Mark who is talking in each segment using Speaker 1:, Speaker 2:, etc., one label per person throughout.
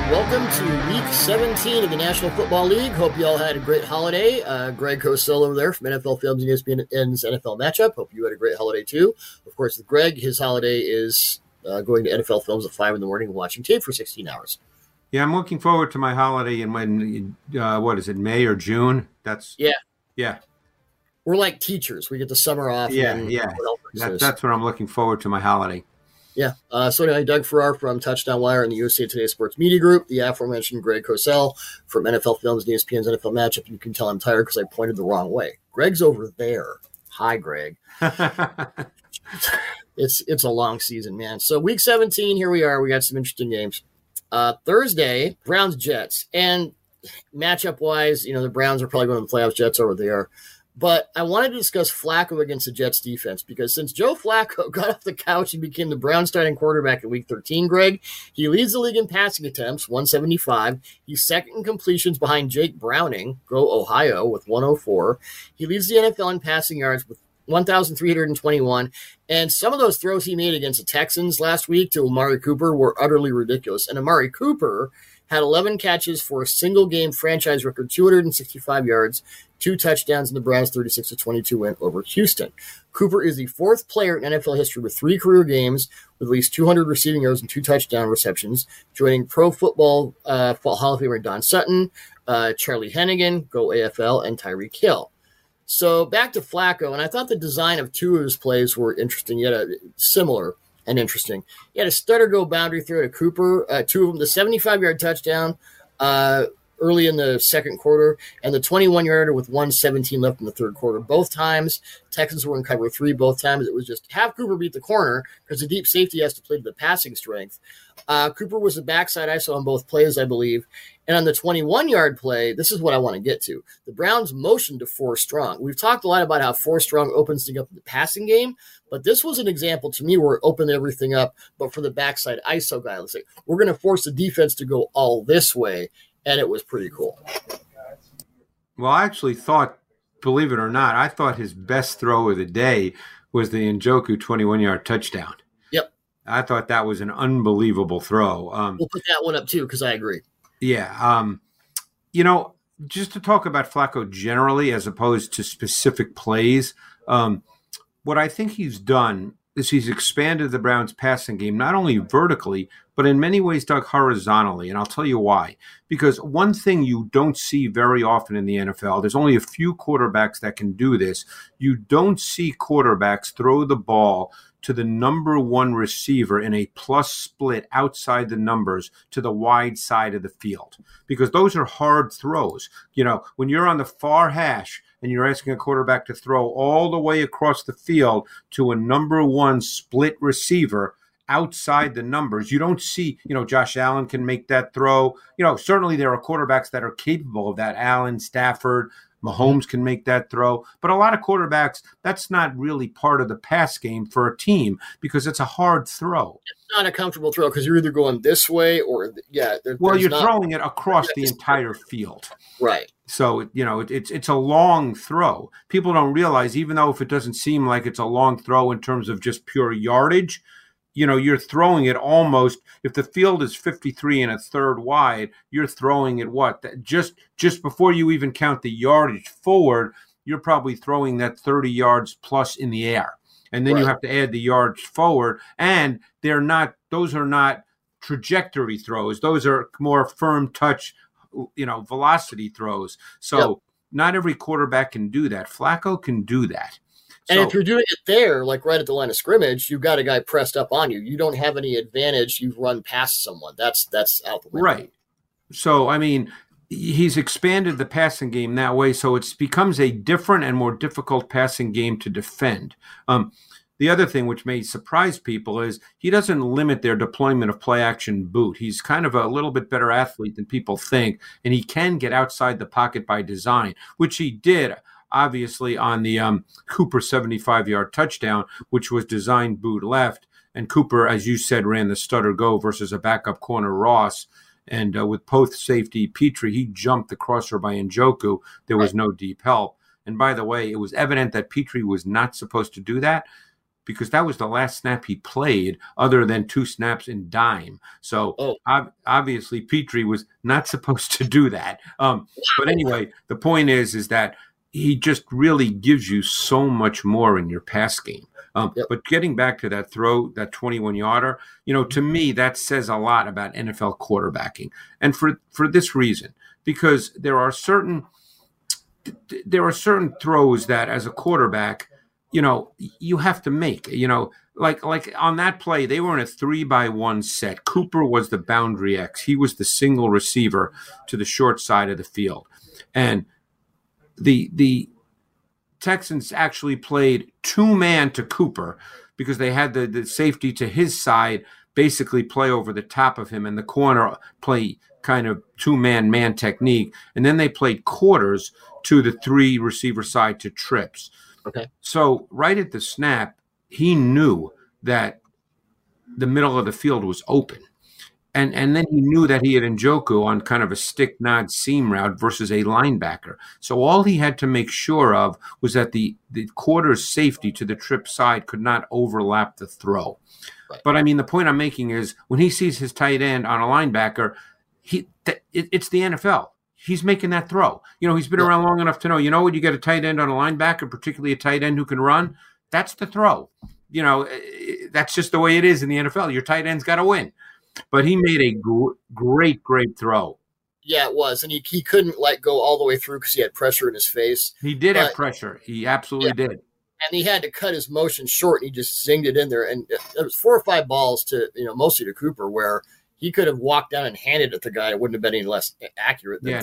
Speaker 1: Welcome to Week 17 of the National Football League. Hope you all had a great holiday. Greg Cosell over there from NFL Films and ESPN's NFL Matchup. Hope you had a great holiday too. Of course, with Greg, his holiday is going to NFL Films at 5 in the morning and watching tape for 16 hours.
Speaker 2: Yeah, I'm looking forward to my holiday in what is it, May or June? Yeah.
Speaker 1: We're like teachers. We get the summer off.
Speaker 2: That's what I'm looking forward to, my holiday.
Speaker 1: Yeah. So anyway, Doug Farrar from Touchdown Wire and the USA Today Sports Media Group, the aforementioned Greg Cosell from NFL Films and ESPN's NFL Matchup. You can tell I'm tired because I pointed the wrong way. Greg's over there. Hi, Greg. It's a long season, man. So Week 17, here we are. We got some interesting games. Thursday, Browns-Jets. And matchup-wise, the Browns are probably going to the playoffs. Jets are what they are. But I wanted to discuss Flacco against the Jets defense because since Joe Flacco got off the couch and became the Browns starting quarterback in Week 13, Greg, he leads the league in passing attempts, 175. He's second in completions behind Jake Browning, go Ohio, with 104. He leads the NFL in passing yards with 1,321. And some of those throws he made against the Texans last week to Amari Cooper were utterly ridiculous. And Amari Cooper had 11 catches for a single-game franchise record, 265 yards, 2 touchdowns in the Browns' 36-22 win over Houston. Cooper is the fourth player in NFL history with 3 career games with at least 200 receiving yards and 2 touchdown receptions, joining Pro Football Hall of Famer Don Sutton, Charlie Hennigan, go AFL, and Tyreek Hill. So back to Flacco, and I thought the design of 2 of his plays were interesting, yet similar and interesting. He had a stutter-go boundary throw to Cooper, 2 of them, the 75-yard touchdown early in the second quarter, and the 21-yarder with 1:17 left in the third quarter. Both times, Texans were in cover 3. Both times, it was just have Cooper beat the corner because the deep safety has to play to the passing strength. Cooper was the backside ISO on both plays, I believe. And on the 21-yard play, this is what I want to get to. The Browns motioned to 4 strong. We've talked a lot about how 4 strong opens things up in the passing game, but this was an example to me where it opened everything up, but for the backside ISO guy. Let's say, we're going to force the defense to go all this way, and it was pretty cool.
Speaker 2: Well, I actually thought, believe it or not, I thought his best throw of the day was the Njoku 21-yard touchdown.
Speaker 1: Yep.
Speaker 2: I thought that was an unbelievable throw.
Speaker 1: We'll put that one up, too, because I agree.
Speaker 2: Yeah. Just to talk about Flacco generally as opposed to specific plays, what I think he's done is he's expanded the Browns' passing game, not only vertically, but in many ways, Doug, horizontally. And I'll tell you why. Because one thing you don't see very often in the NFL, there's only a few quarterbacks that can do this. You don't see quarterbacks throw the ball to the number 1 receiver in a plus split outside the numbers to the wide side of the field, because those are hard throws. When you're on the far hash and you're asking a quarterback to throw all the way across the field to a number 1 split receiver outside the numbers, you don't see, Josh Allen can make that throw. Certainly there are quarterbacks that are capable of that. Allen, Stafford, Mahomes can make that throw. But a lot of quarterbacks, that's not really part of the pass game for a team because it's a hard throw.
Speaker 1: It's not a comfortable throw because you're either going this way or,
Speaker 2: you're throwing it across the entire field.
Speaker 1: Right.
Speaker 2: So, it's a long throw. People don't realize, even though if it doesn't seem like it's a long throw in terms of just pure yardage, you're throwing it almost, if the field is 53 1/3 wide, you're throwing it just before you even count the yardage forward, you're probably throwing that 30 yards plus in the air. And then you have to add the yards forward, and those are not trajectory throws. Those are more firm touch, velocity throws. So not every quarterback can do that. Flacco can do that.
Speaker 1: And if you're doing it there, like right at the line of scrimmage, you've got a guy pressed up on you. You don't have any advantage. You've run past someone. That's out the window.
Speaker 2: Right. So, he's expanded the passing game that way, so it becomes a different and more difficult passing game to defend. The other thing which may surprise people is he doesn't limit their deployment of play-action boot. He's kind of a little bit better athlete than people think, and he can get outside the pocket by design, which he did obviously on the Cooper 75-yard touchdown, which was designed boot left. And Cooper, as you said, ran the stutter go versus a backup corner Ross. And with post safety Petrie, he jumped the crosser by Njoku. There was no deep help. And by the way, it was evident that Petrie was not supposed to do that because that was the last snap he played other than 2 snaps in dime. So obviously Petrie was not supposed to do that. But anyway, the point is that he just really gives you so much more in your pass game. But getting back to that throw, that 21-yarder, to me, that says a lot about NFL quarterbacking. And for this reason, because there are certain throws that as a quarterback, you have to make, like on that play, they were in a 3-by-1 set. Cooper was the boundary X. He was the single receiver to the short side of the field. And the Texans actually played 2-man to Cooper because they had the safety to his side basically play over the top of him, and the corner play kind of 2-man technique. And then they played quarters to the 3 receiver side to trips.
Speaker 1: Okay. So
Speaker 2: right at the snap, he knew that the middle of the field was open. And then he knew that he had Njoku on kind of a stick nod seam route versus a linebacker. So all he had to make sure of was that the quarter's safety to the trip side could not overlap the throw. Right. But I mean, the point I'm making is when he sees his tight end on a linebacker, it's the NFL. He's making that throw. He's been around long enough to know, when you get a tight end on a linebacker, particularly a tight end who can run, that's the throw. That's just the way it is in the NFL. Your tight end's got to win. But he made a great throw.
Speaker 1: Yeah, it was. And he couldn't go all the way through because he had pressure in his face.
Speaker 2: He did have pressure. He absolutely did.
Speaker 1: And he had to cut his motion short, and he just zinged it in there. And there was 4 or 5 balls to, mostly to Cooper, where he could have walked down and handed it to the guy. It wouldn't have been any less accurate. Than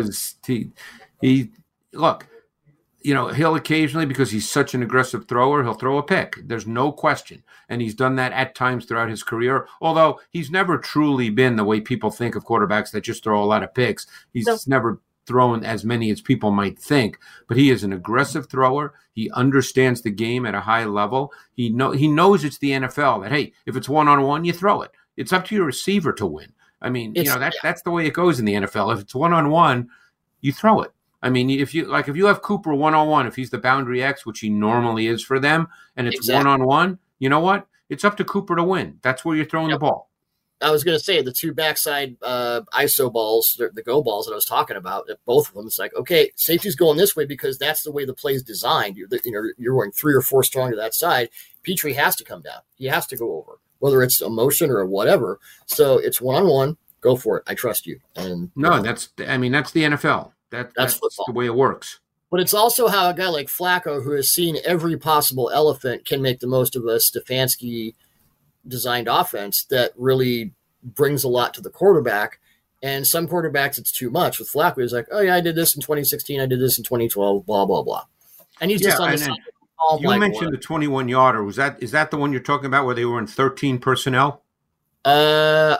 Speaker 2: look, he'll occasionally, because he's such an aggressive thrower, he'll throw a pick. There's no question. And he's done that at times throughout his career, although he's never truly been the way people think of quarterbacks that just throw a lot of picks. He's never thrown as many as people might think, but he is an aggressive thrower. He understands the game at a high level. He knows it's the NFL that, hey, if it's one-on-one, you throw it. It's up to your receiver to win. I mean, that's the way it goes in the NFL. If it's one-on-one, you throw it. I mean, if you have Cooper one-on-one, if he's the boundary X, which he normally is for them, and it's one-on-one, you know what? It's up to Cooper to win. That's where you're throwing the ball.
Speaker 1: I was going to say the 2 backside ISO balls, the go balls that I was talking about, both of them, it's like, okay, safety's going this way because that's the way the play is designed. You're going 3 or 4 strong to that side. Petrie has to come down. He has to go over, whether it's a motion or whatever. So it's one-on-one. Go for it. I trust you. And
Speaker 2: that's the NFL. That's the way it works.
Speaker 1: But it's also how a guy like Flacco, who has seen every possible elephant, can make the most of a Stefanski designed offense that really brings a lot to the quarterback. And some quarterbacks, it's too much. With Flacco, he's like, oh, yeah, I did this in 2016. I did this in 2012, blah, blah, blah. And he's just on the side.
Speaker 2: You mentioned the 21-yarder. Is that the one you're talking about where they were in 13 personnel?
Speaker 1: Because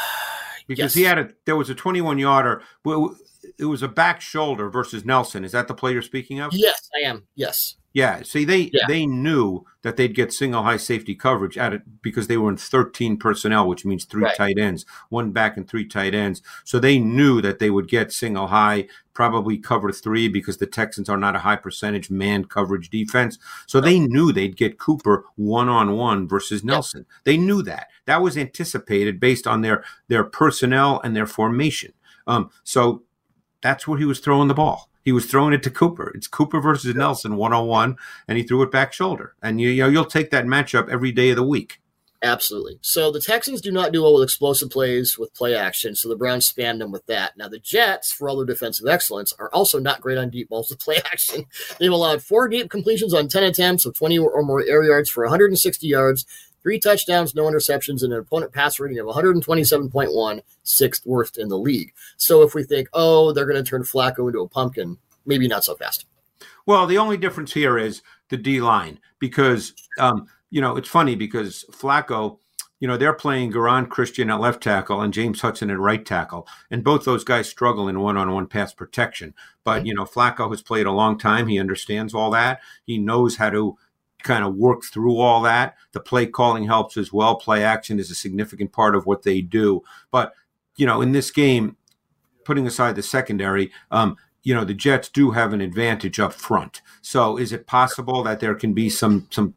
Speaker 2: yes. There was a 21-yarder. It was a back shoulder versus Nelson. Is that the play you're speaking of?
Speaker 1: Yes, I am. Yes.
Speaker 2: Yeah. See, they knew that they'd get single high safety coverage at it because they were in 13 personnel, which means 3 tight ends, 1 back and 3 tight ends. So they knew that they would get single high, probably cover 3 because the Texans are not a high percentage man coverage defense. So they knew they'd get Cooper one-on-one versus Nelson. Yep. They knew that. That was anticipated based on their personnel and their formation. So that's where he was throwing the ball. He was throwing it to Cooper. It's Cooper versus Nelson one-on-one, and he threw it back shoulder. And you'll take that matchup every day of the week.
Speaker 1: Absolutely. So the Texans do not do well with explosive plays with play action, so the Browns spanned them with that. Now the Jets, for all their defensive excellence, are also not great on deep balls with play action. They've allowed 4 deep completions on 10 attempts of 20 or more air yards for 160 yards, 3 touchdowns, no interceptions, and an opponent pass rating of 127.1, 6th worst in the league. So if we think, they're going to turn Flacco into a pumpkin, maybe not so fast.
Speaker 2: Well, the only difference here is the D-line because, it's funny because Flacco, they're playing Garon Christian at left tackle and James Hudson at right tackle, and both those guys struggle in one-on-one pass protection. But, Flacco has played a long time. He understands all that. He knows how to kind of work through all that. The play calling helps as well. Play action is a significant part of what they do. But, in this game, putting aside the secondary, the Jets do have an advantage up front. So is it possible that there can be some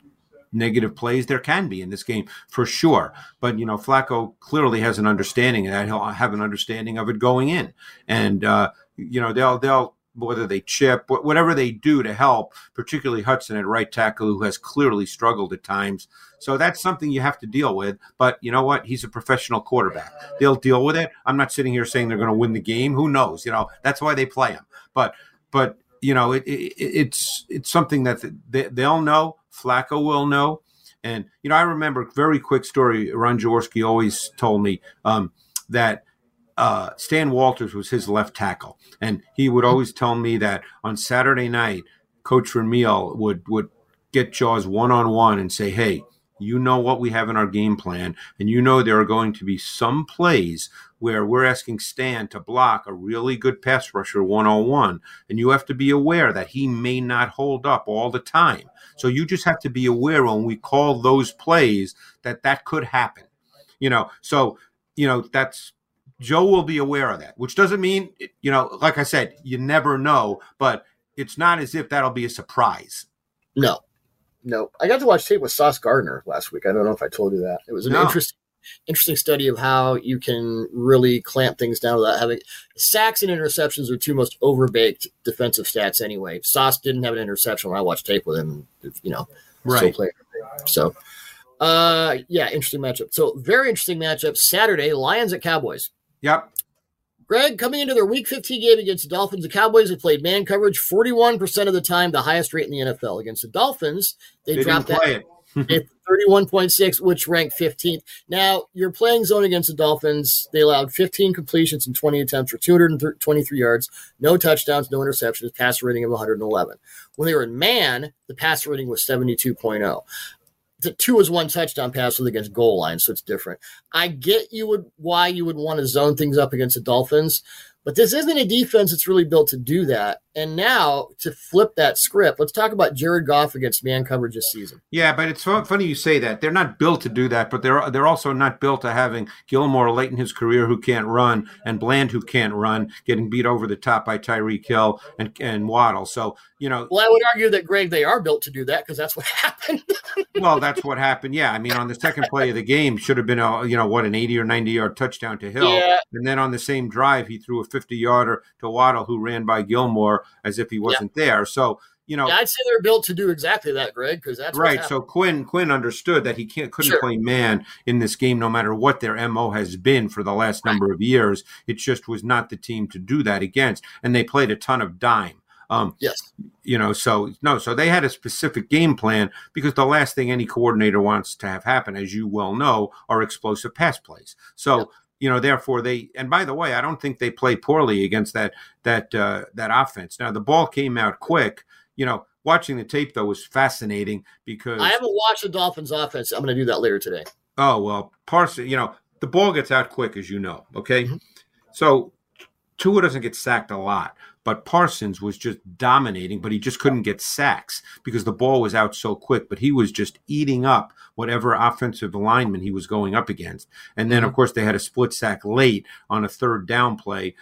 Speaker 2: negative plays? There can be in this game for sure. But, Flacco clearly has an understanding of that. He'll have an understanding of it going in. And, they'll whether they chip, whatever they do to help, particularly Hudson at right tackle, who has clearly struggled at times. So that's something you have to deal with. But you know what? He's a professional quarterback. They'll deal with it. I'm not sitting here saying they're going to win the game. Who knows? That's why they play him. But it's something that they'll know. Flacco will know. And, I remember a very quick story. Ron Jaworski always told me that Stan Walters was his left tackle. And he would always tell me that on Saturday night, Coach Vermeil would get Jaws one-on-one and say, hey, you know what we have in our game plan, and there are going to be some plays where we're asking Stan to block a really good pass rusher one-on-one, and you have to be aware that he may not hold up all the time. So you just have to be aware when we call those plays that could happen. That's Joe will be aware of that, which doesn't mean, like I said, you never know, but it's not as if that'll be a surprise.
Speaker 1: No. I got to watch tape with Sauce Gardner last week. I don't know if I told you that. It was an interesting study of how you can really clamp things down without having sacks and interceptions are two most overbaked defensive stats anyway. Sauce didn't have an interception when I watched tape with him,
Speaker 2: right.
Speaker 1: So, interesting matchup. So very interesting matchup. Saturday, Lions at Cowboys.
Speaker 2: Yep.
Speaker 1: Greg, coming into their Week 15 game against the Dolphins, the Cowboys have played man coverage 41% of the time, the highest rate in the NFL. Against the Dolphins, they dropped that at 31.6, which ranked 15th. Now, you're playing zone against the Dolphins. They allowed 15 completions in 20 attempts for 223 yards, no touchdowns, no interceptions, passer rating of 111. When they were in man, the passer rating was 72.0. The 2 was 1 touchdown pass with against goal line, so it's different. I get why you would want to zone things up against the Dolphins, but this isn't a defense that's really built to do that. And now to flip that script, let's talk about Jared Goff against man coverage this season.
Speaker 2: Yeah, but it's funny you say that. They're not built to do that, but they're also not built to having Gilmore late in his career who can't run and Bland who can't run, getting beat over the top by Tyreek Hill and Waddle. So,
Speaker 1: Well, I would argue that, Greg, they are built to do that because that's what happened.
Speaker 2: Well, that's what happened. Yeah, I mean, on the second play of the game, should have been an 80 or 90-yard touchdown to Hill.
Speaker 1: Yeah.
Speaker 2: And then on the same drive, he threw a 50-yarder to Waddle, who ran by Gilmore as if he wasn't there. So,
Speaker 1: I'd say they're built to do exactly that, Greg, because that's
Speaker 2: right. So Quinn understood that he couldn't play man in this game, no matter what their MO has been for the last number of years. It just was not the team to do that against, and they played a ton of dime.
Speaker 1: Yes.
Speaker 2: So they had a specific game plan because the last thing any coordinator wants to have happen, as you well know, are explosive pass plays. So, therefore and by the way, I don't think they played poorly against that offense. Now, the ball came out quick. Watching the tape, though, was fascinating because
Speaker 1: I haven't watched the Dolphins offense. I'm going to do that later today.
Speaker 2: Oh, well, Parsons, the ball gets out quick, as you know. Okay. Mm-hmm. So Tua doesn't get sacked a lot, but Parsons was just dominating, but he just couldn't get sacks because the ball was out so quick, but he was just eating up whatever offensive lineman he was going up against. And then, of course, they had a split sack late on a third down play.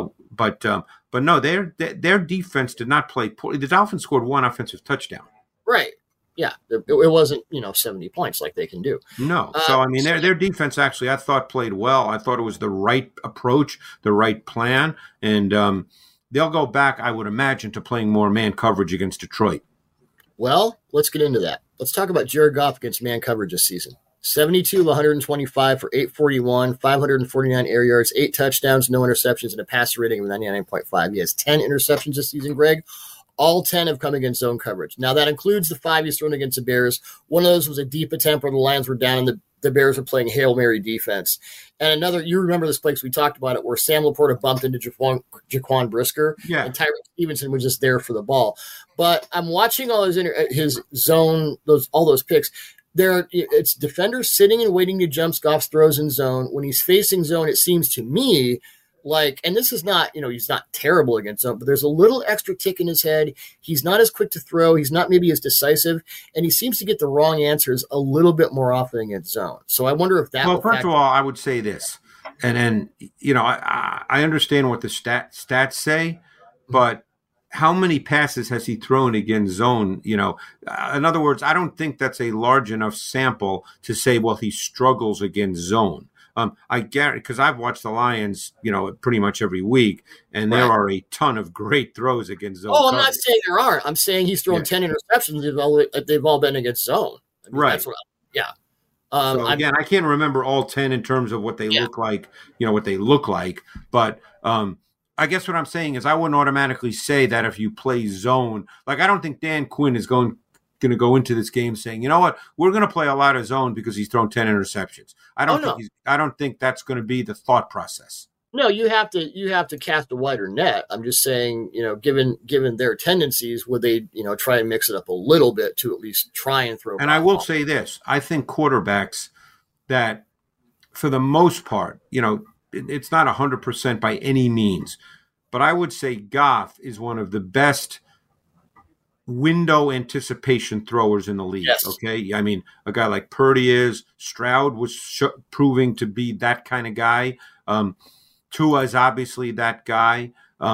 Speaker 2: But no, their defense did not play poorly. The Dolphins scored 1 offensive touchdown.
Speaker 1: Right. Yeah. It wasn't, 70 points like they can do.
Speaker 2: No. So, I mean, their defense actually, I thought, played well. I thought it was the right approach, the right plan. And they'll go back, I would imagine, to playing more man coverage against Detroit.
Speaker 1: Well, let's get into that. Let's talk about Jared Goff against man coverage this season. 72 of 125 for 841, 549 air yards, 8 touchdowns, no interceptions, and a passer rating of 99.5. He has 10 interceptions this season, Greg. All 10 have come against zone coverage. Now, that includes the 5 he's thrown against the Bears. One of those was a deep attempt where the Lions were down and the Bears were playing Hail Mary defense. And another, you remember this play because we talked about it, where Sam Laporta bumped into Jaquan Brisker, and Tyreek Stevenson was just there for the ball. But I'm watching all his zone, all those picks. It's defenders sitting and waiting to jump Goff's throws in zone. When he's facing zone, it seems to me like, and this is not, he's not terrible against zone, but there's a little extra tick in his head. He's not as quick to throw. He's not maybe as decisive, and he seems to get the wrong answers a little bit more often against zone. So I wonder if that.
Speaker 2: Well, first of all, I would say this, and then I understand what the stats say, but how many passes has he thrown against zone? In other words, I don't think that's a large enough sample to say, well, he struggles against zone. I guarantee, because I've watched the Lions, pretty much every week, and there are a ton of great throws against zone.
Speaker 1: Oh, I'm not saying there aren't. I'm saying he's thrown 10 interceptions. They've all been against zone. I mean,
Speaker 2: right.
Speaker 1: That's yeah.
Speaker 2: So again, I can't remember all 10 in terms of what they look like, what they look like. But I guess what I'm saying is I wouldn't automatically say that if you play zone. Like, I don't think Dan Quinn is going to go into this game saying, you know what, we're going to play a lot of zone because he's thrown 10 interceptions. I don't think that's going to be the thought process.
Speaker 1: No, you have to cast a wider net. I'm just saying, given their tendencies, would they, try and mix it up a little bit to at least try and throw.
Speaker 2: And I will say this: I think quarterbacks that, for the most part, it's not 100% by any means, but I would say Goff is one of the best window anticipation throwers in the league.
Speaker 1: Yes.
Speaker 2: Okay, I mean, a guy like Purdy is. Stroud was proving to be that kind of guy. Tua is obviously that guy.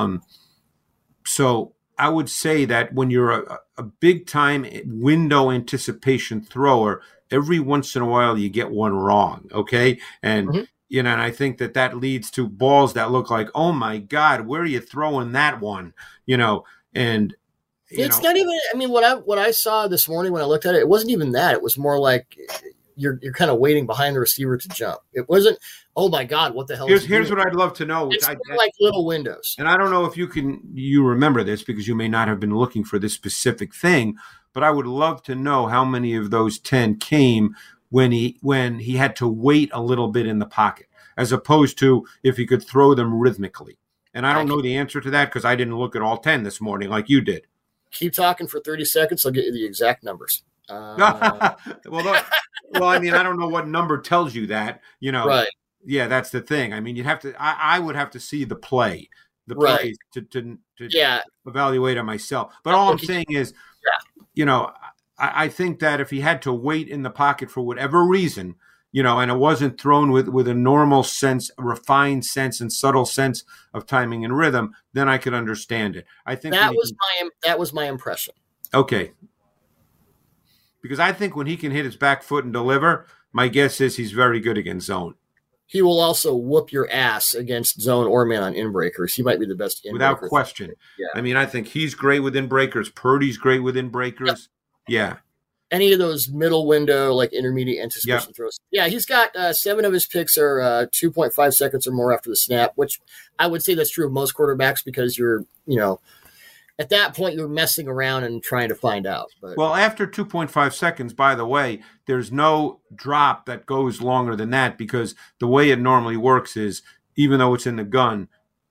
Speaker 2: So I would say that when you're a big time window anticipation thrower, every once in a while you get one wrong. Okay. And, and I think that leads to balls that look like, oh my God, where are you throwing that one? And
Speaker 1: it's not even, I mean, what I saw this morning when I looked at it, it wasn't even that. It was more like you're kind of waiting behind the receiver to jump. It wasn't, oh my God, what the hell is he
Speaker 2: Here's
Speaker 1: doing?
Speaker 2: what I'd love to know.
Speaker 1: It's like little windows.
Speaker 2: And I don't know if you remember this because you may not have been looking for this specific thing, but I would love to know how many of those 10 came when he had to wait a little bit in the pocket, as opposed to if he could throw them rhythmically. And I don't know the answer to that because I didn't look at all 10 this morning like you did.
Speaker 1: Keep talking for 30 seconds. I'll get you the exact numbers.
Speaker 2: Well, I mean, I don't know what number tells you that,
Speaker 1: Right.
Speaker 2: Yeah, that's the thing. I mean, I would have to see the play to evaluate it myself. But all I'm saying is, I think that if he had to wait in the pocket for whatever reason, and it wasn't thrown with a normal sense, a refined sense and subtle sense of timing and rhythm, then I could understand it. I think that
Speaker 1: was my impression.
Speaker 2: Okay. Because I think when he can hit his back foot and deliver, my guess is he's very good against zone.
Speaker 1: He will also whoop your ass against zone or man on in-breakers. He might be the best in-breaker.
Speaker 2: Without question.
Speaker 1: Yeah.
Speaker 2: I mean, I think he's great with in-breakers. Purdy's great with in-breakers. Yep. Yeah.
Speaker 1: Any of those middle window, like intermediate anticipation throws. Yeah, he's got 7 of his picks are 2.5 seconds or more after the snap, which I would say that's true of most quarterbacks because you're, at that point, you're messing around and trying to find out. But.
Speaker 2: Well, after 2.5 seconds, by the way, there's no drop that goes longer than that because the way it normally works is, even though it's in the gun,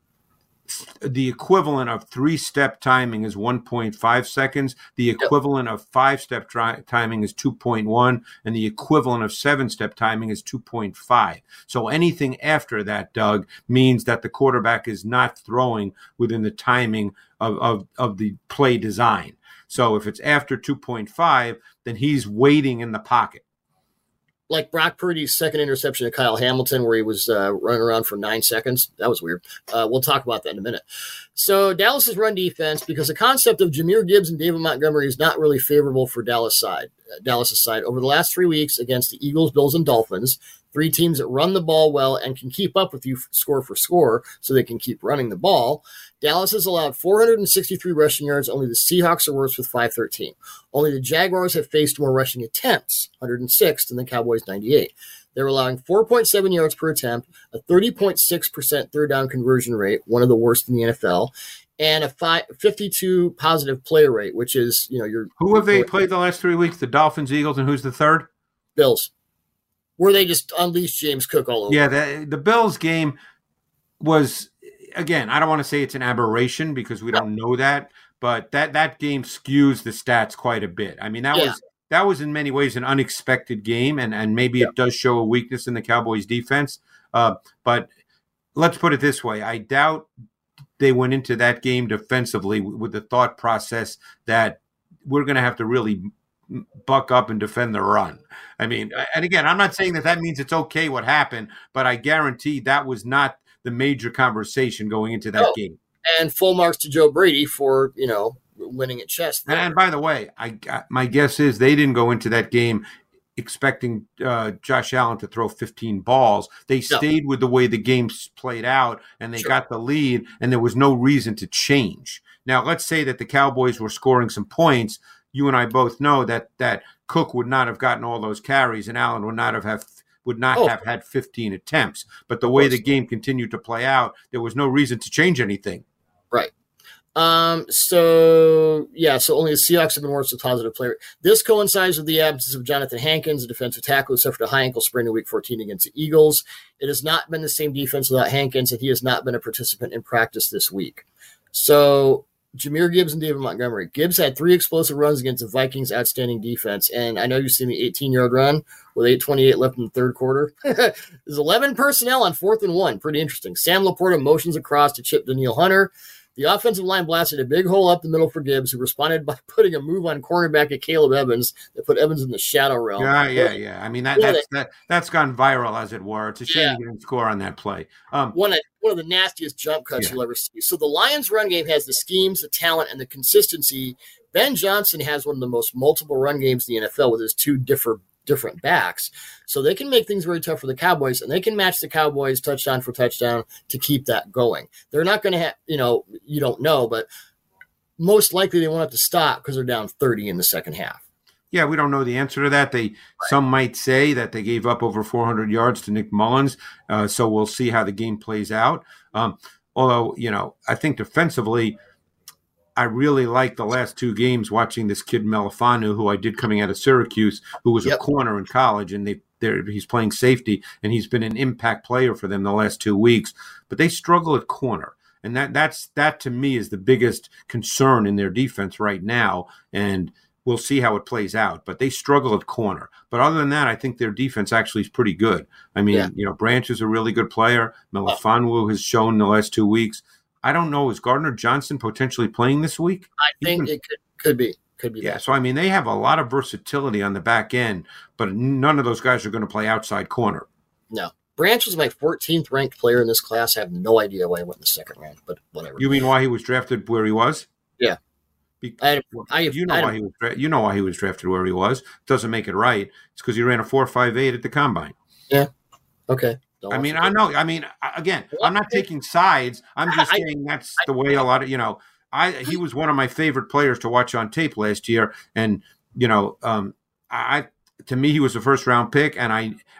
Speaker 2: the equivalent of 3-step timing is 1.5 seconds. The equivalent of 5-step timing is 2.1, and the equivalent of 7-step timing is 2.5. So anything after that, Doug, means that the quarterback is not throwing within the timing of the play design. So if it's after 2.5, then he's waiting in the pocket.
Speaker 1: Like Brock Purdy's second interception to Kyle Hamilton, where he was running around for 9 seconds. That was weird. We'll talk about that in a minute. So Dallas's run defense, because the concept of Jahmyr Gibbs and David Montgomery is not really favorable for Dallas's side. Over the last 3 weeks against the Eagles, Bills, and Dolphins, 3 teams that run the ball well and can keep up with you score for score so they can keep running the ball, Dallas has allowed 463 rushing yards. Only the Seahawks are worse with 513. Only the Jaguars have faced more rushing attempts, 106, than the Cowboys, 98. They're allowing 4.7 yards per attempt, a 30.6% third down conversion rate, one of the worst in the NFL, and a 52 positive play rate, which is,
Speaker 2: Who have they played the last 3 weeks? The Dolphins, Eagles, and who's the third?
Speaker 1: Bills. Where they just unleashed James Cook all over.
Speaker 2: Yeah, the Bills game was, again, I don't want to say it's an aberration because we don't know that, but that game skews the stats quite a bit. I mean, that was in many ways an unexpected game, and maybe it does show a weakness in the Cowboys' defense. But let's put it this way. I doubt they went into that game defensively with the thought process that we're going to have to really buck up and defend the run. I mean, and again, I'm not saying that means it's okay what happened, but I guarantee that was not the major conversation going into that game.
Speaker 1: And full marks to Joe Brady for, winning at chess.
Speaker 2: And by the way, my guess is they didn't go into that game expecting Josh Allen to throw 15 balls. They stayed with the way the game played out, and they got the lead, and there was no reason to change. Now, let's say that the Cowboys were scoring some points. You and I both know that Cook would not have gotten all those carries, and Allen would not have had 15 attempts. But the way the game continued to play out, there was no reason to change anything.
Speaker 1: Right. So only the Seahawks have been worse with positive player. This coincides with the absence of Jonathan Hankins, a defensive tackle who suffered a high ankle sprain in Week 14 against the Eagles. It has not been the same defense without Hankins, and he has not been a participant in practice this week. So Jahmyr Gibbs and David Montgomery. Gibbs had 3 explosive runs against the Vikings' outstanding defense, and I know you've seen the 18-yard run with 8:28 left in the third quarter. There's 11 personnel on 4th and 1. Pretty interesting. Sam Laporta motions across to chip Danielle Hunter. The offensive line blasted a big hole up the middle for Gibbs, who responded by putting a move on cornerback at Caleb Evans that put Evans in the shadow realm.
Speaker 2: Yeah. I mean, that's gone viral, as it were. It's a shame he didn't score on that play.
Speaker 1: One of the nastiest jump cuts you'll ever see. So the Lions' run game has the schemes, the talent, and the consistency. Ben Johnson has one of the most multiple run games in the NFL with his 2 different backs. So they can make things very tough for the Cowboys, and they can match the Cowboys touchdown for touchdown to keep that going. They're not going to have, you don't know, but most likely they won't have to stop because they're down 30 in the second half.
Speaker 2: Yeah, we don't know the answer to that. Some might say that they gave up over 400 yards to Nick Mullins, so we'll see how the game plays out. Although, I think defensively, I really like the last 2 games watching this kid Melifanu, who I did coming out of Syracuse, who was a corner in college, and he's playing safety, and he's been an impact player for them the last 2 weeks. But they struggle at corner, and that to me is the biggest concern in their defense right now. And we'll see how it plays out. But they struggle at corner. But other than that, I think their defense actually is pretty good. I mean, Branch is a really good player. Melifanu has shown the last 2 weeks. I don't know. Is Gardner Johnson potentially playing this week?
Speaker 1: I think it could be.
Speaker 2: Yeah,
Speaker 1: that.
Speaker 2: so I mean, they have a lot of versatility on the back end, but none of those guys are going to play outside corner.
Speaker 1: No. Branch was my 14th ranked player in this class. I have no idea why he went in the second round, but whatever.
Speaker 2: You mean why he was drafted where he was?
Speaker 1: Yeah.
Speaker 2: You know why he was drafted where he was. Doesn't make it right. It's because he ran a 4.58 at the combine.
Speaker 1: Yeah. Okay.
Speaker 2: I mean, I know. I mean, again, I'm not taking sides. I'm just saying that's the way a lot of, he was one of my favorite players to watch on tape last year. And, to me, he was a first round pick. And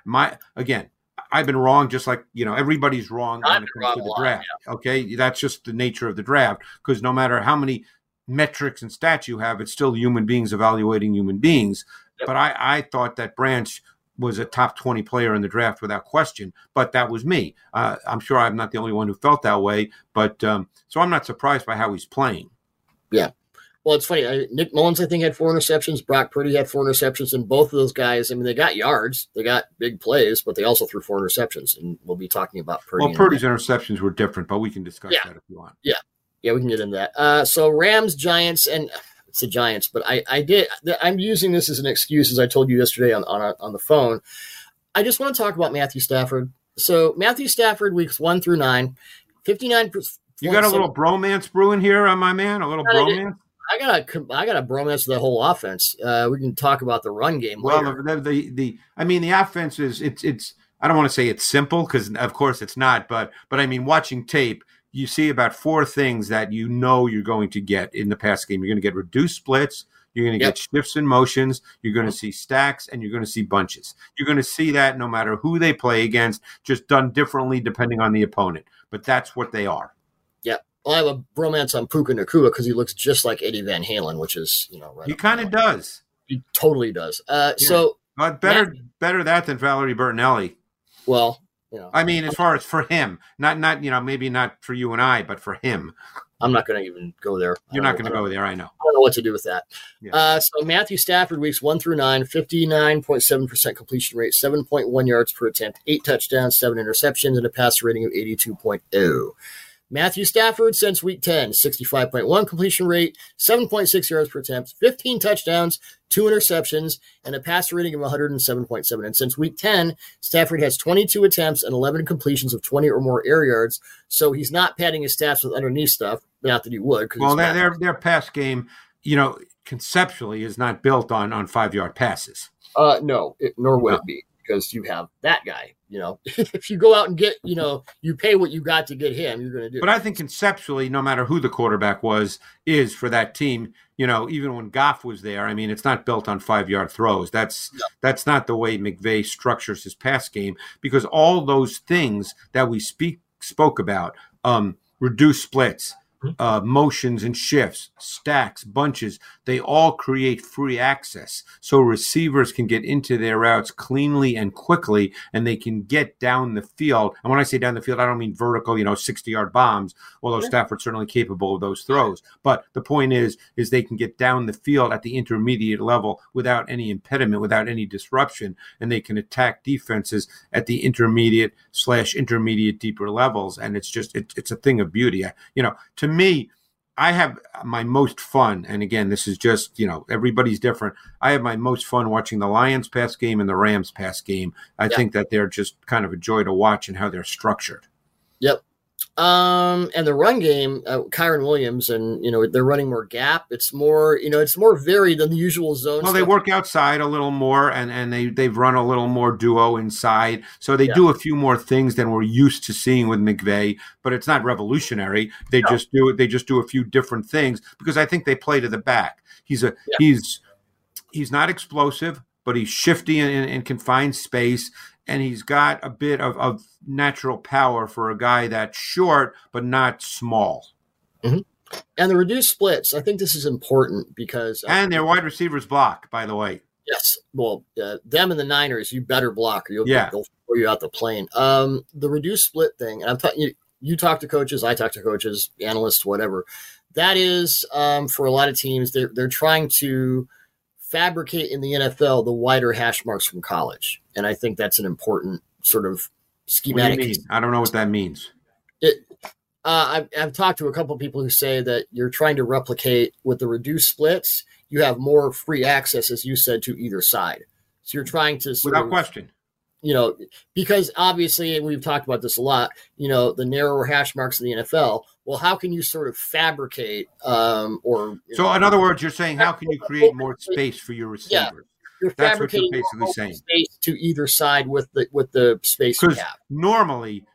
Speaker 2: I've been wrong, just like, everybody's wrong when it comes to the draft. Yeah. Okay. That's just the nature of the draft, because no matter how many metrics and stats you have, it's still human beings evaluating human beings. Yep. But I thought that Branch was a top 20 player in the draft without question, but that was me. I'm sure I'm not the only one who felt that way, but so I'm not surprised by how he's playing.
Speaker 1: Yeah. Well, it's funny. Nick Mullins, I think, had 4 interceptions. Brock Purdy had 4 interceptions, and both of those guys, I mean, they got yards, they got big plays, but they also threw 4 interceptions, and we'll be talking about Purdy.
Speaker 2: Well, Purdy's interceptions were different, but we can discuss that if you want.
Speaker 1: Yeah. Yeah, we can get into that. So Rams, Giants, and it's the Giants, but I'm using this as an excuse, as I told you yesterday on the phone. I just want to talk about Matthew Stafford. So Matthew Stafford, weeks 1 through 9, 59%.
Speaker 2: You got a little bromance brewing here, my man? A little bromance?
Speaker 1: I got a bromance with the whole offense. We can talk about the run game later.
Speaker 2: Well, the offense is it's I don't want to say it's simple, because of course it's not, but I mean, watching tape, you see about 4 things that you're going to get in the pass game. You're going to get reduced splits. You're going to get shifts and motions. You're going to see stacks, and you're going to see bunches. You're going to see that no matter who they play against, just done differently depending on the opponent. But that's what they are.
Speaker 1: Yeah. Well, I have a bromance on Puka Nacua because he looks just like Eddie Van Halen, which is, right.
Speaker 2: He kind of does.
Speaker 1: He totally does. So
Speaker 2: better that than Valerie Bertinelli.
Speaker 1: Well,
Speaker 2: I mean, as far as for him, not maybe not for you and I, but for him.
Speaker 1: I'm not going to even go there.
Speaker 2: You're not going to go there, I know.
Speaker 1: I don't know what to do with that.
Speaker 2: Yeah.
Speaker 1: So Matthew Stafford, weeks 1 through 9, 59.7% completion rate, 7.1 yards per attempt, 8 touchdowns, 7 interceptions, and a passer rating of 82.0. Matthew Stafford, since week 10, 65.1 completion rate, 7.6 yards per attempt, 15 touchdowns, 2 interceptions, and a passer rating of 107.7. And since week 10, Stafford has 22 attempts and 11 completions of 20 or more air yards. So he's not padding his stats with underneath stuff. Not that he would.
Speaker 2: Well, their pass game, conceptually is not built on 5-yard passes.
Speaker 1: No, nor would it be, because you have that guy. If you go out and get, you pay what you got to get him, you're going to do.
Speaker 2: But I think conceptually, no matter who the quarterback is for that team, even when Goff was there, I mean, it's not built on 5-yard throws. That's not the way McVay structures his pass game, because all those things that we spoke about, reduce splits, motions and shifts, stacks, bunches, they all create free access. So receivers can get into their routes cleanly and quickly, and they can get down the field. And when I say down the field, I don't mean vertical, 60-yard bombs, although Stafford's certainly capable of those throws. But the point is they can get down the field at the intermediate level without any impediment, without any disruption, and they can attack defenses at the intermediate deeper levels. And it's just, it's a thing of beauty. To me, I have my most fun, and again, this is just, everybody's different. I have my most fun watching the Lions pass game and the Rams pass game. I think that they're just kind of a joy to watch and how they're structured.
Speaker 1: Yep. And the run game, Kyron Williams, and they're running more gap. It's more, it's more varied than the usual zone.
Speaker 2: Well, they work outside a little more, and they've run a little more duo inside. So they do a few more things than we're used to seeing with McVay. But it's not revolutionary. They just do it. They just do a few different things because I think they play to the back. He's not explosive, but he's shifty in confined space. And he's got a bit of natural power for a guy that's short but not small.
Speaker 1: Mm-hmm. And the reduced splits, I think this is important because...
Speaker 2: and their wide receivers block, by the way.
Speaker 1: Yes. Well, them and the Niners, you better block or they'll throw you out the plane. The reduced split thing, and I'm talking... You talk to coaches, I talk to coaches, analysts, whatever. That is, for a lot of teams, they're trying to fabricate in the NFL the wider hash marks from college. And I think that's an important sort of schematic.
Speaker 2: What do you mean? I don't know what that means.
Speaker 1: I've talked to a couple of people who say that you're trying to replicate with the reduced splits. You have more free access, as you said, to either side. So you're trying to
Speaker 2: without question.
Speaker 1: Because obviously, and we've talked about this a lot, the narrower hash marks in the NFL. Well, how can you sort of fabricate So
Speaker 2: in other words, you're saying how can you create more space for your receivers?
Speaker 1: Yeah, you're fabricating
Speaker 2: That's what you're basically saying.
Speaker 1: Space to either side with the space you have.
Speaker 2: Normally,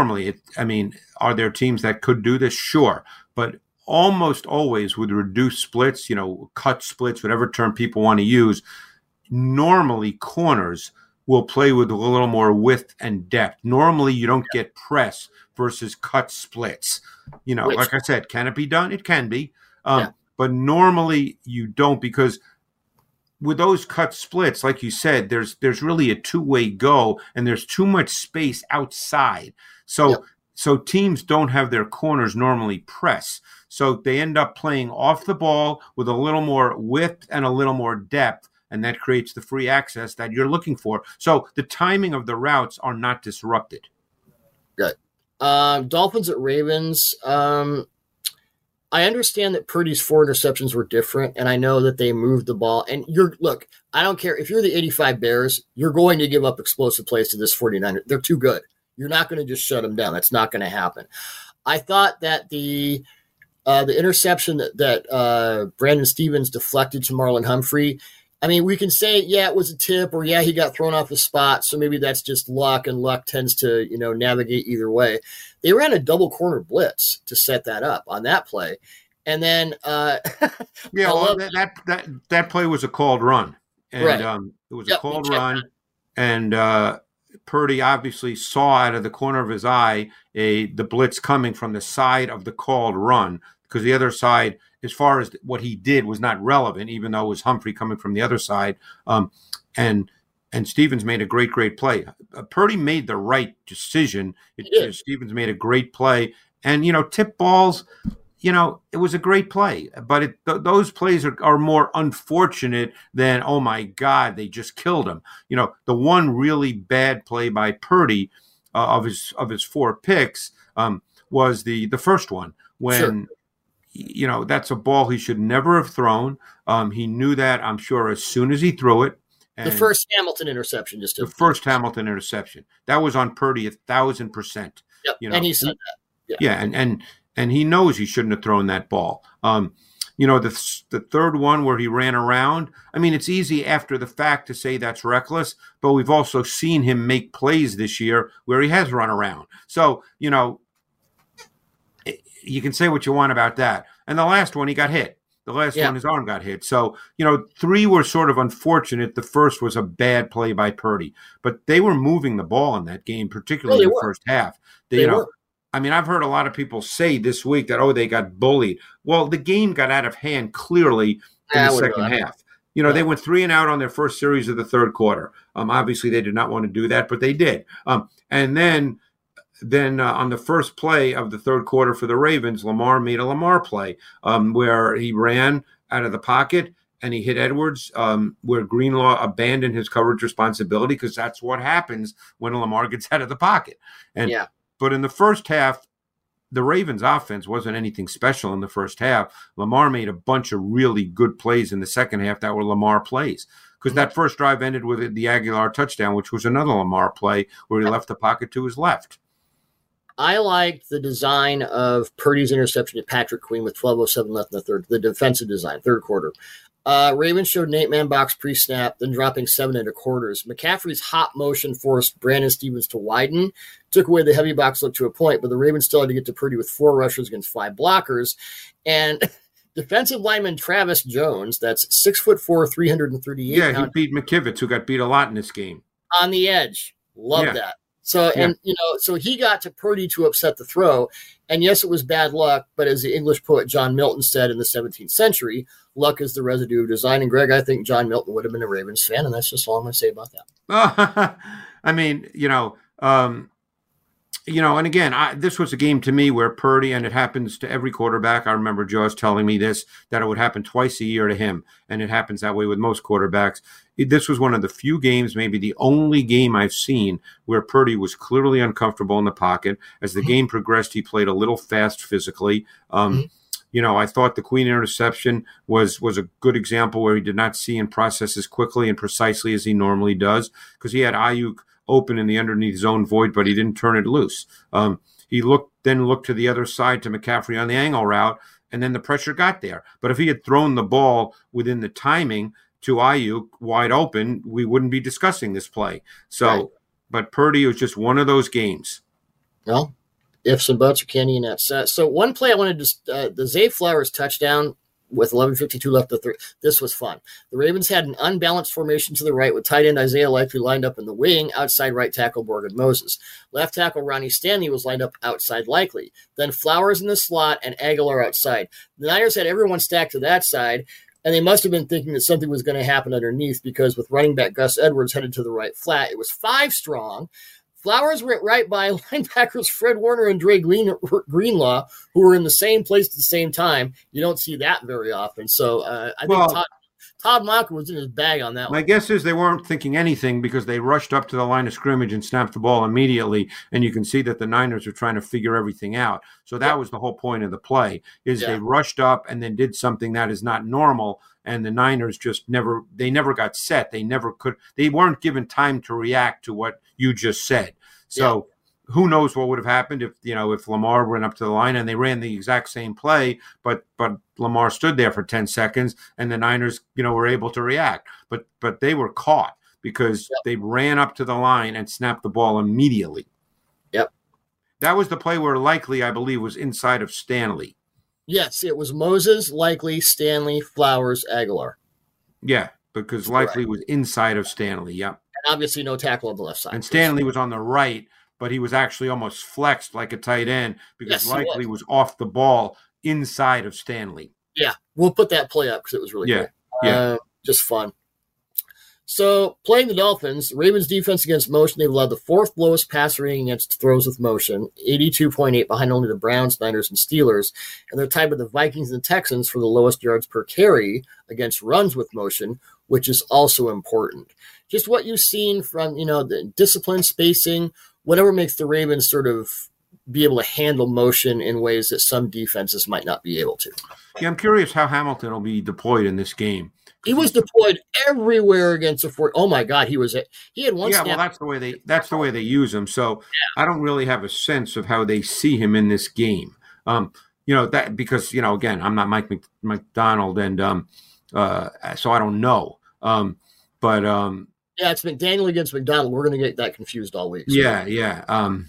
Speaker 2: are there teams that could do this? Sure. But almost always with reduced splits, cut splits, whatever term people want to use, normally corners will play with a little more width and depth. Normally, you don't get press versus cut splits. Like I said, can it be done? It can be. But normally you don't, because with those cut splits, like you said, there's really a two-way go, and there's too much space outside. So teams don't have their corners normally press. So they end up playing off the ball with a little more width and a little more depth. And that creates the free access that you're looking for. So the timing of the routes are not disrupted.
Speaker 1: Good. Dolphins at Ravens. I understand that Purdy's 4 interceptions were different, and I know that they moved the ball. And look, I don't care. If you're the 85 Bears, you're going to give up explosive plays to this 49er. They're too good. You're not going to just shut them down. That's not going to happen. I thought that the interception that Brandon Stevens deflected to Marlon Humphrey, I mean, we can say, it was a tip, or he got thrown off the spot, so maybe that's just luck, and luck tends to, navigate either way. They ran a double corner blitz to set that up on that play. And then
Speaker 2: that play was a called run. And
Speaker 1: right.
Speaker 2: It was a called run, and Purdy obviously saw out of the corner of his eye the blitz coming from the side of the called run, because the other side, as far as what he did, was not relevant, even though it was Humphrey coming from the other side. And Stevens made a great play. Purdy made the right decision. Stevens made a great play. And, tip balls, it was a great play. But those plays are more unfortunate than, oh, my God, they just killed him. The one really bad play by Purdy of his 4 picks was the first one when. Sure. That's a ball he should never have thrown. He knew that, I'm sure, as soon as he threw it.
Speaker 1: And the first Hamilton interception,
Speaker 2: Hamilton interception. That was on Purdy 1,000%.
Speaker 1: Yep. And he said that.
Speaker 2: Yeah, and he knows he shouldn't have thrown that ball. The third one where he ran around. I mean, it's easy after the fact to say that's reckless, but we've also seen him make plays this year where he has run around. So, you can say what you want about that. And the last one, he got hit. The last one, his arm got hit. So, 3 were sort of unfortunate. The first was a bad play by Purdy. But they were moving the ball in that game, particularly in the first half. They were. I mean, I've heard a lot of people say this week that, they got bullied. Well, the game got out of hand clearly in the second half. They went 3 and out on their first series of the third quarter. Obviously, they did not want to do that, but they did. And then on the first play of the third quarter for the Ravens, Lamar made a Lamar play where he ran out of the pocket and he hit Edwards, where Greenlaw abandoned his coverage responsibility, because that's what happens when Lamar gets out of the pocket. But in the first half, the Ravens offense wasn't anything special in the first half. Lamar made a bunch of really good plays in the second half that were Lamar plays. Because that first drive ended with the Aguilar touchdown, which was another Lamar play where he left the pocket to his left.
Speaker 1: I liked the design of Purdy's interception to Patrick Queen with 12:07 left in the third, the defensive design, third quarter. Ravens showed an 8-man box pre-snap, then dropping 7 into quarters. McCaffrey's hot motion forced Brandon Stevens to widen, took away the heavy box look to a point, but the Ravens still had to get to Purdy with 4 rushers against 5 blockers. And defensive lineman Travis Jones, that's 6'4", 338
Speaker 2: pounds. Yeah, he beat McKivitz, who got beat a lot in this game.
Speaker 1: On the edge. Love that. So, and, so he got to Purdy to upset the throw. And yes, it was bad luck, but as the English poet John Milton said in the 17th century, luck is the residue of design. And Greg, I think John Milton would have been a Ravens fan, and that's just all I'm going to say about that.
Speaker 2: I mean, and again, this was a game to me where Purdy, and it happens to every quarterback. I remember Jaws telling me this, that it would happen twice a year to him, and it happens that way with most quarterbacks. This was one of the few games, maybe the only game I've seen, where Purdy was clearly uncomfortable in the pocket. As the game progressed, he played a little fast physically. I thought the Queen interception was a good example where he did not see and process as quickly and precisely as he normally does, because he had Ayuk open in the underneath zone void, but he didn't turn it loose. He looked to the other side to McCaffrey on the angle route, and then the pressure got there. But if he had thrown the ball within the timing to Ayuk wide open, we wouldn't be discussing this play. So, right. But Purdy was just one of those games.
Speaker 1: Well, ifs and buts are candy in that set. So one play I wanted to the Zay Flowers touchdown with 11:52 left. This was fun. The Ravens had an unbalanced formation to the right with tight end Isaiah Likely lined up in the wing, outside right tackle Morgan Moses. Left tackle Ronnie Stanley was lined up outside Likely. Then Flowers in the slot and Aguilar outside. The Niners had everyone stacked to that side, and they must have been thinking that something was going to happen underneath, because with running back Gus Edwards headed to the right flat, it was 5 strong. Flowers went right by linebackers Fred Warner and Dre Greenlaw, who were in the same place at the same time. You don't see that very often. So I think Todd Monken was in his bag on that one.
Speaker 2: My guess is they weren't thinking anything, because they rushed up to the line of scrimmage and snapped the ball immediately, and you can see that the Niners are trying to figure everything out. So that was the whole point of the play, is they rushed up and then did something that is not normal, and the Niners just never got set. They never could. They weren't given time to react to what you just said. So who knows what would have happened if Lamar went up to the line and they ran the exact same play, but Lamar stood there for 10 seconds and the Niners, were able to react. But they were caught because they ran up to the line and snapped the ball immediately.
Speaker 1: Yep.
Speaker 2: That was the play where Likely, I believe, was inside of Stanley.
Speaker 1: Yes, it was Moses, Likely, Stanley, Flowers, Aguilar.
Speaker 2: Yeah, because Likely was inside of Stanley, yep.
Speaker 1: And obviously no tackle on the left side.
Speaker 2: And Stanley was on the right, but he was actually almost flexed like a tight end, because Likely was off the ball inside of Stanley.
Speaker 1: Yeah, we'll put that play up because it was really good. Just fun. So, playing the Dolphins, Ravens defense against motion, they've allowed the 4th lowest passer rating against throws with motion, 82.8, behind only the Browns, Niners, and Steelers. And they're tied with the Vikings and the Texans for the lowest yards per carry against runs with motion, which is also important. Just what you've seen from, the discipline, spacing, whatever makes the Ravens sort of be able to handle motion in ways that some defenses might not be able to.
Speaker 2: Yeah, I'm curious how Hamilton will be deployed in this game.
Speaker 1: He was deployed everywhere against the fort. Oh my God, he had one.
Speaker 2: Yeah, well, that's the way they use him. So I don't really have a sense of how they see him in this game. That because again, I'm not Mike McDonald, and so I don't know.
Speaker 1: It's McDaniel against McDonald. We're going to get that confused all week. So.
Speaker 2: Yeah.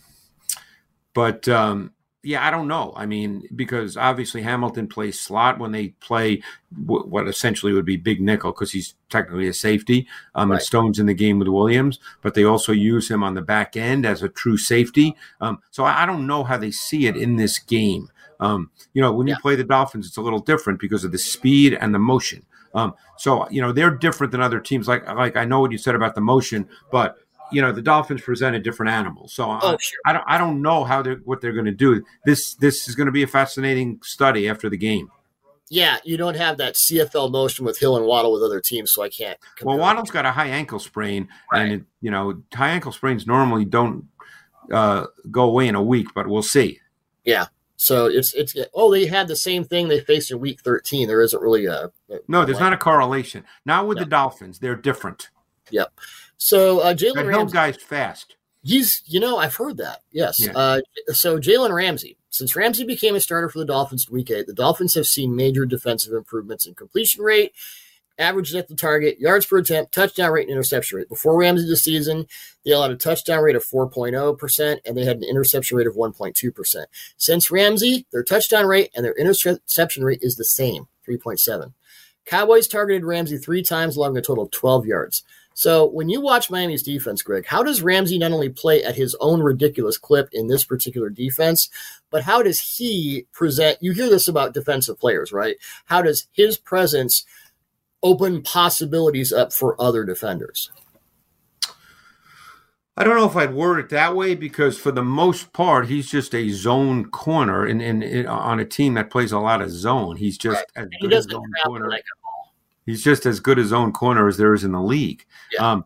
Speaker 2: I don't know. I mean, because obviously Hamilton plays slot when they play what essentially would be big nickel, because he's technically a safety. And Stone's in the game with Williams, but they also use him on the back end as a true safety. So I don't know how they see it in this game. When you play the Dolphins, it's a little different because of the speed and the motion. So they're different than other teams. Like I know what you said about the motion, but the Dolphins present a different animal. So
Speaker 1: sure.
Speaker 2: I don't know what they're going to do. This is going to be a fascinating study after the game.
Speaker 1: Yeah, you don't have that CFL motion with Hill and Waddle with other teams, so I can't.
Speaker 2: Well, Waddle's got a high ankle sprain, and high ankle sprains normally don't go away in a week, but we'll see.
Speaker 1: Yeah. So they had the same thing they faced in week 13. There isn't really
Speaker 2: there's not a correlation. Not with the Dolphins. They're different.
Speaker 1: Yep. So Jalen Ramsey.
Speaker 2: Hill guy's fast.
Speaker 1: He's, I've heard that. Yes.
Speaker 2: Yeah.
Speaker 1: So Jalen Ramsey, since Ramsey became a starter for the Dolphins in week 8, the Dolphins have seen major defensive improvements in completion rate, average at the target, yards per attempt, touchdown rate, and interception rate. Before Ramsey this season, they allowed a touchdown rate of 4.0%, and they had an interception rate of 1.2%. Since Ramsey, their touchdown rate and their interception rate is the same, 3.7. Cowboys targeted Ramsey 3 times, allowing a total of 12 yards. So when you watch Miami's defense, Greg, how does Ramsey not only play at his own ridiculous clip in this particular defense, but how does he present? You hear this about defensive players, right? How does his presence open possibilities up for other defenders?
Speaker 2: I don't know if I'd word it that way, because for the most part, he's just a zone corner on a team that plays a lot of zone. He's just as good as zone corner. He's just as good a zone corner as there is in the league. Yeah.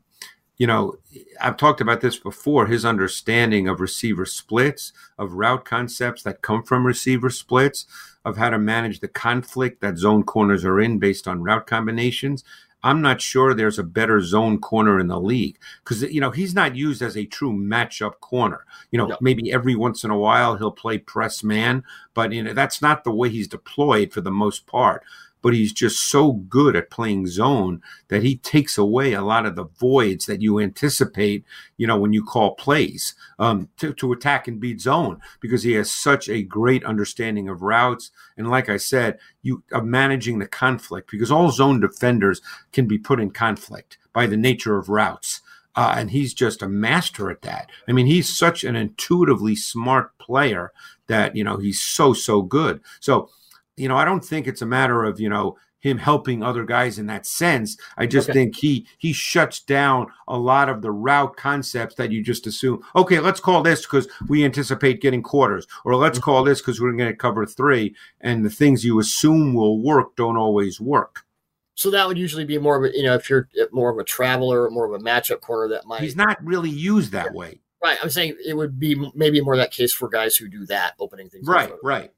Speaker 2: I've talked about this before, his understanding of receiver splits, of route concepts that come from receiver splits, of how to manage the conflict that zone corners are in based on route combinations. I'm not sure there's a better zone corner in the league, because, he's not used as a true matchup corner. Maybe every once in a while he'll play press man, but that's not the way he's deployed for the most part. But he's just so good at playing zone that he takes away a lot of the voids that you anticipate, when you call plays to attack and beat zone, because he has such a great understanding of routes. And like I said, of managing the conflict, because all zone defenders can be put in conflict by the nature of routes. And he's just a master at that. I mean, he's such an intuitively smart player that, he's so good. So, I don't think it's a matter of, him helping other guys in that sense. I just think he shuts down a lot of the route concepts that you just assume, okay, let's call this because we anticipate getting quarters, or let's call this because we're going to cover 3. And the things you assume will work don't always work.
Speaker 1: So that would usually be more of a, if you're more of a traveler, more of a matchup corner, that might.
Speaker 2: He's not really used that way.
Speaker 1: Right. I'm saying it would be maybe more that case for guys who do that, opening things.
Speaker 2: Right.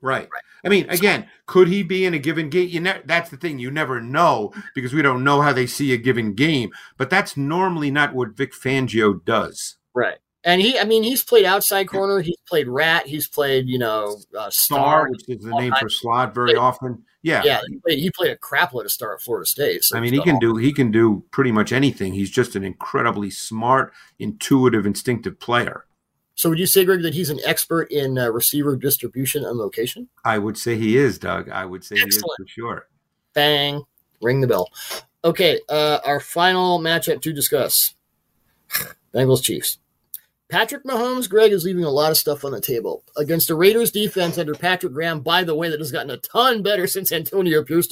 Speaker 2: I mean, again, could he be in a given game? That's the thing. You never know, because we don't know how they see a given game. But that's normally not what Vic Fangio does.
Speaker 1: Right. And he's played outside corner. He's played rat. He's played, star,
Speaker 2: which is the name for slot very often. Yeah.
Speaker 1: Yeah. He played a crapload of star at Florida State. So
Speaker 2: he can do pretty much anything. He's just an incredibly smart, intuitive, instinctive player.
Speaker 1: So would you say, Greg, that he's an expert in receiver distribution and location?
Speaker 2: I would say he is, Doug. I would say
Speaker 1: Excellent.
Speaker 2: He is for sure.
Speaker 1: Bang. Ring the bell. Okay. Our final matchup to discuss. Bengals Chiefs. Patrick Mahomes, Greg, is leaving a lot of stuff on the table against the Raiders defense under Patrick Graham, by the way, that has gotten a ton better since Antonio Pierce.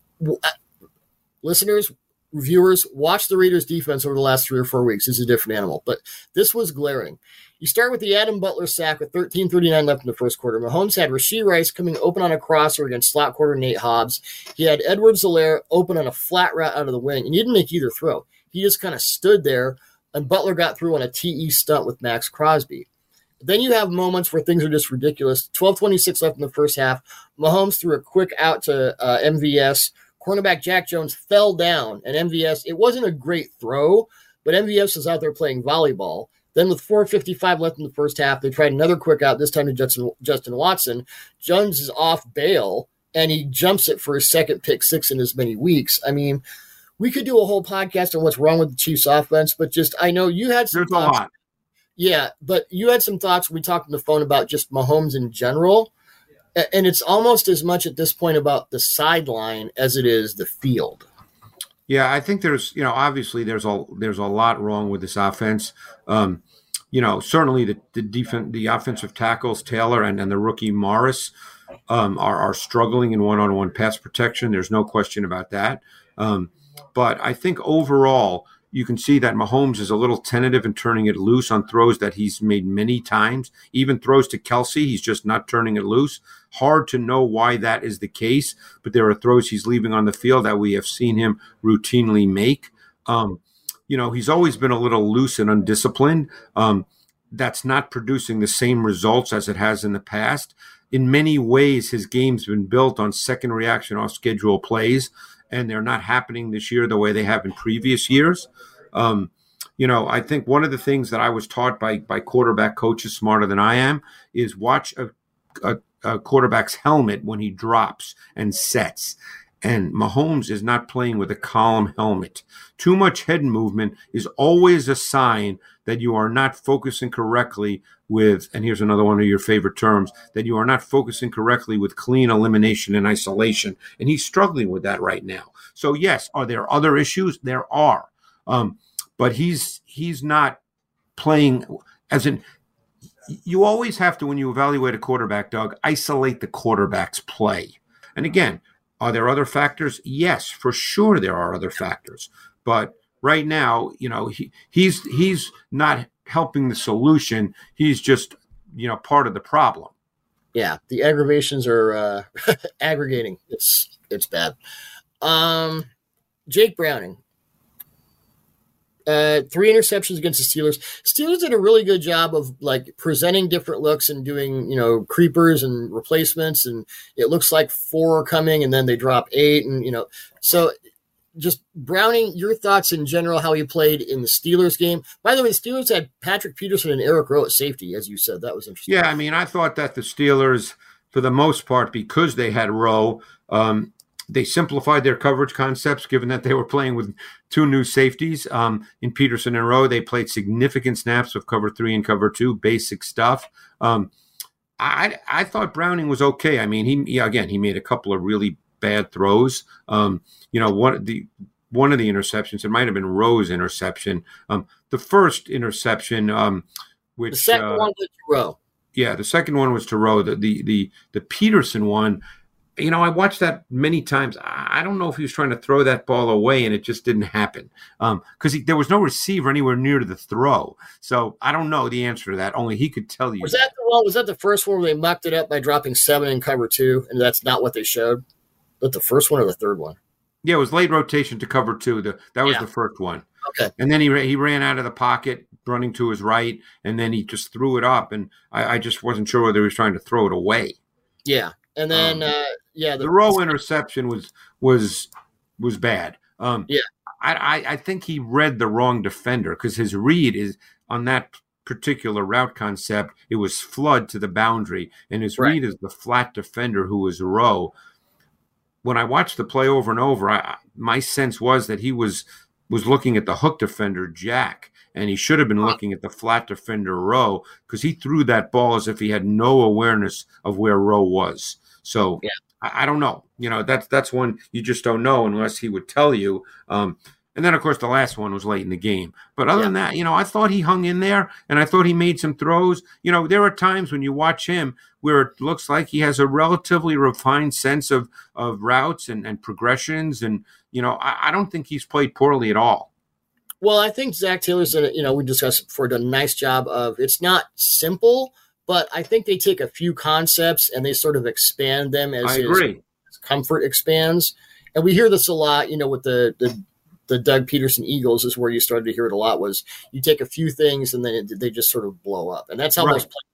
Speaker 1: Listeners, viewers, watch the Raiders defense over the last 3 or 4 weeks. It's a different animal, but this was glaring. You start with the Adam Butler sack with 13:39 left in the first quarter. Mahomes had Rashee Rice coming open on a crosser against slot corner Nate Hobbs. He had Edwards-Helaire open on a flat route out of the wing, and he didn't make either throw. He just kind of stood there, and Butler got through on a TE stunt with Max Crosby. Then you have moments where things are just ridiculous. 12:26 left in the first half. Mahomes threw a quick out to MVS. Cornerback Jack Jones fell down, and MVS, it wasn't a great throw, but MVS was out there playing volleyball. Then with 4:55 left in the first half, they tried another quick out, this time to Justin Watson. Jones is off bail, and he jumps it for his second pick six in as many weeks. I mean, we could do a whole podcast on what's wrong with the Chiefs offense, but just I know you had some thoughts. A lot. Yeah, but you had some thoughts when we talked on the phone about just Mahomes in general. And it's almost as much at this point about the sideline as it is the field.
Speaker 2: Yeah, I think there's, obviously there's a lot wrong with this offense. Certainly the offensive tackles, Taylor and the rookie Morris, are struggling in one-on-one pass protection. There's no question about that. But I think overall, you can see that Mahomes is a little tentative in turning it loose on throws that he's made many times. Even throws to Kelsey, he's just not turning it loose. Hard to know why that is the case, but there are throws he's leaving on the field that we have seen him routinely make. He's always been a little loose and undisciplined. That's not producing the same results as it has in the past. In many ways, his game's been built on second reaction off schedule plays, and they're not happening this year the way they have in previous years. I think one of the things that I was taught by quarterback coaches smarter than I am is watch a quarterback's helmet when he drops and sets. And Mahomes is not playing with a column helmet. Too much head movement is always a sign that you are not focusing correctly with, and here's another one of your favorite terms, that you are not focusing correctly with clean elimination and isolation. And he's struggling with that right now. So yes, are there other issues? There are. But he's not playing as in, you always have to, when you evaluate a quarterback, Doug, isolate the quarterback's play. And again, are there other factors? Yes, for sure there are other factors. But right now, he's not helping the solution. He's just, part of the problem.
Speaker 1: Yeah, the aggravations are aggregating. It's bad. Jake Browning. 3 interceptions against the Steelers. Steelers did a really good job of presenting different looks and doing, creepers and replacements. And it looks like 4 are coming and then they drop 8. And, so just Browning, your thoughts in general, how he played in the Steelers game. By the way, the Steelers had Patrick Peterson and Eric Rowe at safety, as you said. That was interesting.
Speaker 2: Yeah, I thought that the Steelers, for the most part, because they had Rowe, they simplified their coverage concepts, given that they were playing with 2 new safeties. In Peterson and Rowe, they played significant snaps of cover 3 and cover 2, basic stuff. I thought Browning was okay. He made a couple of really bad throws. One of the interceptions, it might have been Rowe's interception. The first interception, which
Speaker 1: the second one was to Rowe.
Speaker 2: Yeah, the second one was to Rowe. The Peterson one. I watched that many times. I don't know if he was trying to throw that ball away, and it just didn't happen because there was no receiver anywhere near to the throw. So I don't know the answer to that. Only he could tell you.
Speaker 1: Was that the first one where they mucked it up by dropping 7 in cover 2, and that's not what they showed? Was that the first one or the third one?
Speaker 2: Yeah, it was late rotation to cover 2. That was the first one.
Speaker 1: Okay.
Speaker 2: And then he ran out of the pocket, running to his right, and then he just threw it up, and I just wasn't sure whether he was trying to throw it away.
Speaker 1: Yeah, and then
Speaker 2: the Rowe interception was bad.
Speaker 1: Yeah,
Speaker 2: I think he read the wrong defender because his read is on that particular route concept. It was flood to the boundary, and his read is the flat defender who was Rowe. When I watched the play over and over, my sense was that he was looking at the hook defender, Jack, and he should have been looking at the flat defender, Rowe, because he threw that ball as if he had no awareness of where Rowe was. So I don't know. That's one you just don't know unless he would tell you. And then, of course, the last one was late in the game. But other than that, I thought he hung in there, and I thought he made some throws. There are times when you watch him where it looks like he has a relatively refined sense of routes and progressions. And, I don't think he's played poorly at all.
Speaker 1: Well, I think Zach Taylor's we discussed it before, done a nice job of, it's not simple, but I think they take a few concepts and they sort of expand them as his comfort expands. And we hear this a lot, with the Doug Peterson Eagles is where you started to hear it a lot, was you take a few things and then they just sort of blow up. And that's how most players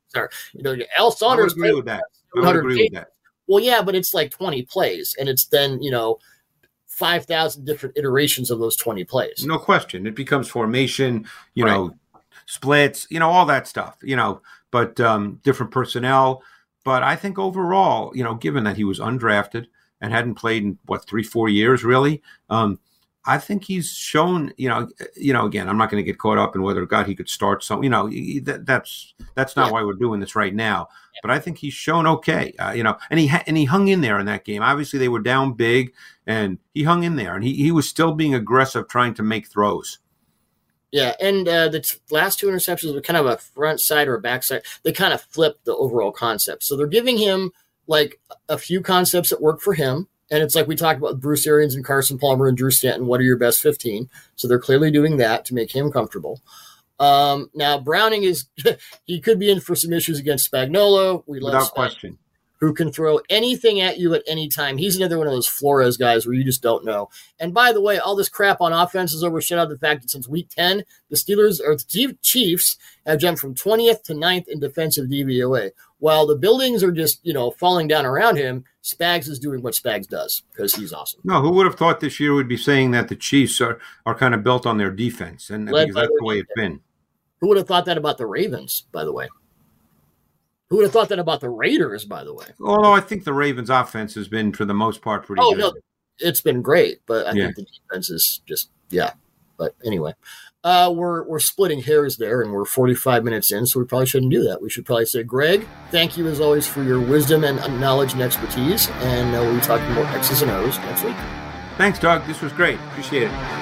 Speaker 1: Sorry. Al
Speaker 2: I
Speaker 1: Saunders
Speaker 2: would agree with that. I would agree with that.
Speaker 1: Well, yeah, but it's like 20 plays, and it's then, 5,000 different iterations of those 20 plays.
Speaker 2: No question. It becomes formation, splits, all that stuff, but different personnel. But I think overall, given that he was undrafted and hadn't played in 3-4 years, really, I think he's shown, again, I'm not going to get caught up in whether or not he could start some, that's not why we're doing this right now. But I think he's shown okay, and he hung in there in that game. Obviously, they were down big, and he hung in there, and he was still being aggressive, trying to make throws.
Speaker 1: Yeah, and the last 2 interceptions were kind of a front side or a back side. They kind of flipped the overall concept. So they're giving him like a few concepts that work for him. And it's like we talked about Bruce Arians and Carson Palmer and Drew Stanton. What are your best 15? So they're clearly doing that to make him comfortable. Now, Browning he could be in for some issues against Spagnuolo.
Speaker 2: Without question.
Speaker 1: Who can throw anything at you at any time. He's another one of those Flores guys where you just don't know. And by the way, all this crap on offense is overshadowed the fact that since week 10, the Chiefs have jumped from 20th to 9th in defensive DVOA. While the buildings are just, falling down around him, Spags is doing what Spags does because he's awesome.
Speaker 2: No, who would have thought this year would be saying that the Chiefs are kind of built on their defense, and because that's the way it's been.
Speaker 1: Who would have thought that about the Ravens, by the way? Who would have thought that about the Raiders, by the way?
Speaker 2: Although I think the Ravens' offense has been, for the most part, pretty good.
Speaker 1: No, it's been great, but I think the defense is just, But anyway, we're splitting hairs there, and we're 45 minutes in, so we probably shouldn't do that. We should probably say, Greg, thank you as always for your wisdom and knowledge and expertise, and we'll be talking about X's and O's next week.
Speaker 2: Thanks, Doug. This was great. Appreciate it.